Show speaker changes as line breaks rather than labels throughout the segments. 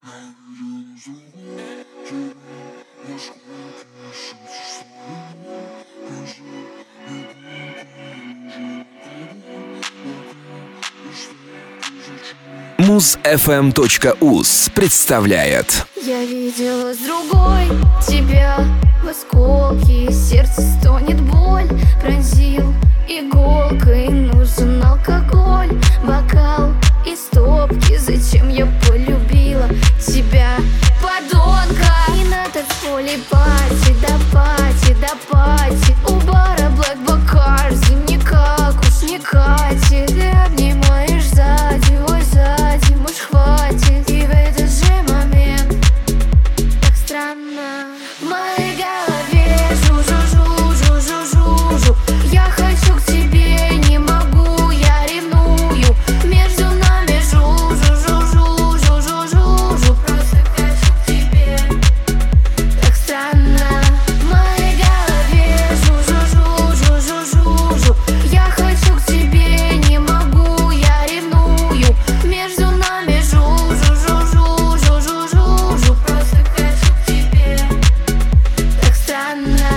Muzfm.uz представляет.
Я видела с другой тебя в осколке, сердце стонет боль, пронзил иголкой, нужен алкоголь, бокал и стопки. Зачем я полюбила тебя, подонка? И на танцполе пати, да пати, да пати, у бара Black Bacardi, никак уж не катит. Ты обнимаешь сзади, ой, сзади, может хватит. И в этот же момент так странно в моей голове жу-жу-жу-жу-жу-жу-жу. Я хочу к тебе, не могу, я ревную. Между нами жу-жу-жу-жу-жу-жу-жу. Просто хочу к тебе, так странно в моей голове жу-жу-жу-жу-жу-жу. Я хочу к тебе, не могу, я ревную. Между нами жу-жу-жу-жу-жу-жу-жу. Просто хочу к тебе, так странно.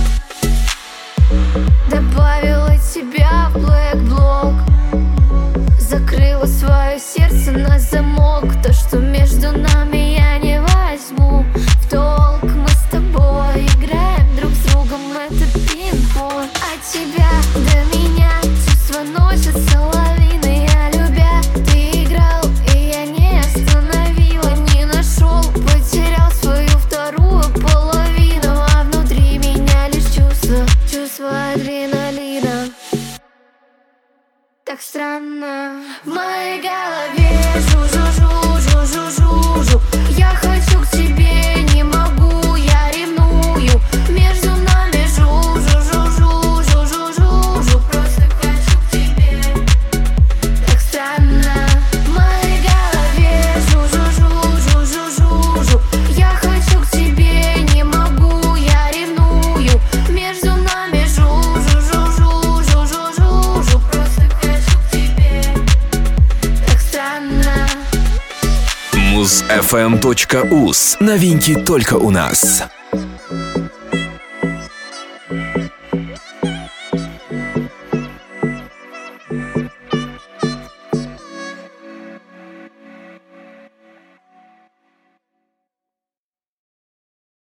Добавила тебя в Black Block, закрыла свое сердце на замок. То, что между нами, я не возьму в долг. Мы с тобой играем друг с другом, это пинг-понг. От тебя до меня чувства носятся лавиной. Я любя, ты играл, и я не остановила, не нашел, потерял свою вторую половину. А внутри меня лишь чувство адреналина. Так странно в моей голове жу-жу-жу-жу-жу-жу. Я хочу к тебе, не могу, я ревную. Между нами жу-жу-жу-жу-жу-жу-жу. Просто хочу к тебе, так странно в моей голове жу-жу-жу-жу-жу-жу. Я хочу к тебе, не могу, я ревную. Между нами жу-жу-жу-жу-жу-жу-жу. Просто хочу к тебе, так странно.
Muzfm.uz. Новинки только у нас.